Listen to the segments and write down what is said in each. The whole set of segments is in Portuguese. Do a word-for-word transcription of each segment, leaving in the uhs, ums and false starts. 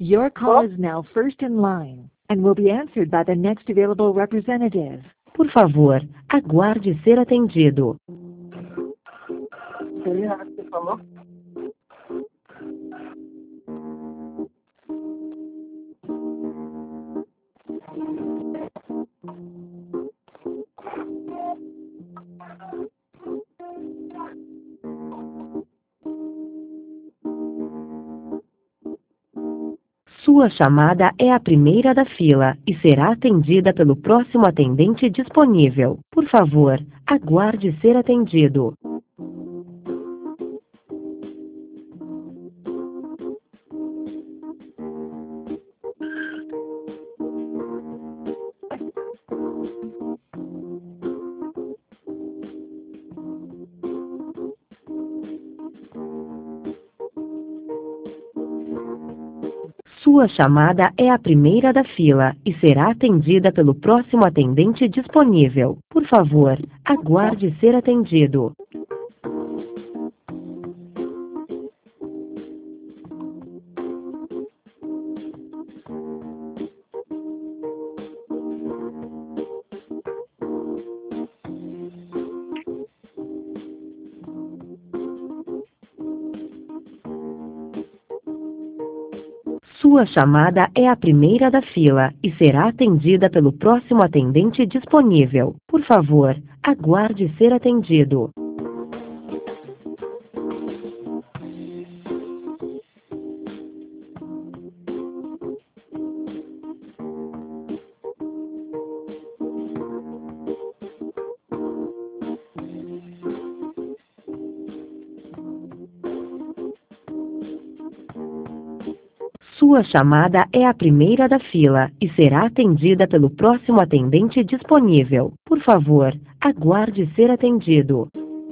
Your call Alô? is now first in line and will be answered by the next available representative. Por favor, aguarde ser atendido. Celina, você falou? Sua chamada é a primeira da fila e será atendida pelo próximo atendente disponível. Por favor, aguarde ser atendido. Sua chamada é a primeira da fila e será atendida pelo próximo atendente disponível. Por favor, aguarde ser atendido. Sua chamada é a primeira da fila e será atendida pelo próximo atendente disponível. Por favor, aguarde ser atendido. Sua chamada é a primeira da fila e será atendida pelo próximo atendente disponível. Por favor, aguarde ser atendido.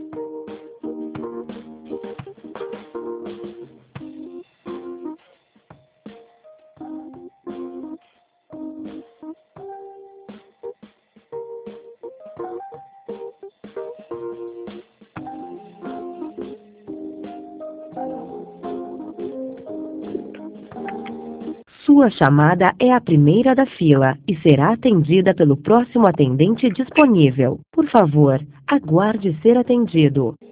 Sua chamada é a primeira da fila e será atendida pelo próximo atendente disponível. Por favor, aguarde ser atendido.